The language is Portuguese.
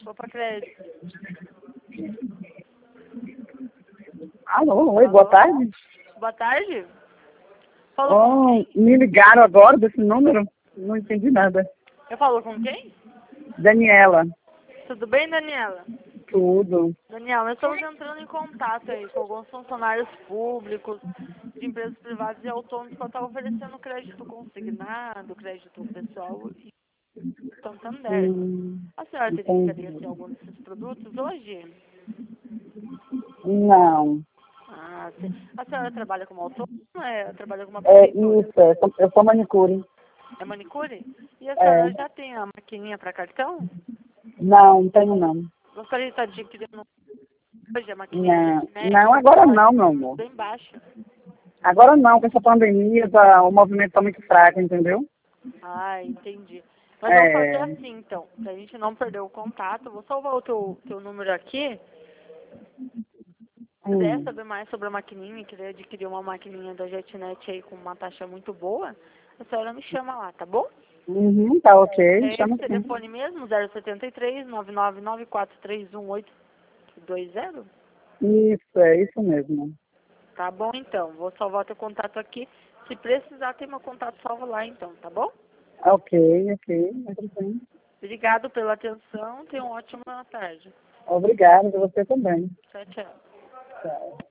Vou para crédito. Alô, oi, boa tarde. Boa tarde. Falou com Oh, me ligaram agora desse número? Não entendi nada. Eu falo com quem? Daniela. Tudo bem, Daniela? Tudo. Daniela, nós estamos entrando em contato aí com alguns funcionários públicos de empresas privadas e autônomos que estão oferecendo crédito consignado, crédito pessoal e Santander. A senhora teria interesse em Entendi. algum desses produtos hoje? Não. Ah, sim. A senhora trabalha como autônoma ou trabalha com uma É prefeitura? isso, eu sou manicure. É manicure? E a É. senhora já tem a maquininha para cartão? Não, não tenho não. Gostaria de estar adquirindo hoje a maquininha da Não, Jetnet? não, agora não, meu amor. Bem baixa. Agora não, com essa pandemia, o movimento tá muito fraco, entendeu? Ah, entendi. Mas vamos fazer É. assim, então. Pra gente não perder o contato, vou salvar o teu número aqui. Se quiser Hum. saber mais sobre a maquininha, quiser adquirir uma maquininha da Jetnet aí com uma taxa muito boa, a senhora me chama lá, tá bom? Uhum, tá ok, É esse chama sim. telefone mesmo, 073 999431820? Isso, isso mesmo. Tá bom, então. Vou salvar o teu contato aqui. Se precisar, tem meu contato salvo lá, então, tá bom? Ok, ok, muito bem. Obrigado pela atenção. Tenha uma ótima tarde. Obrigada, você também. Tchau, tchau. Tchau.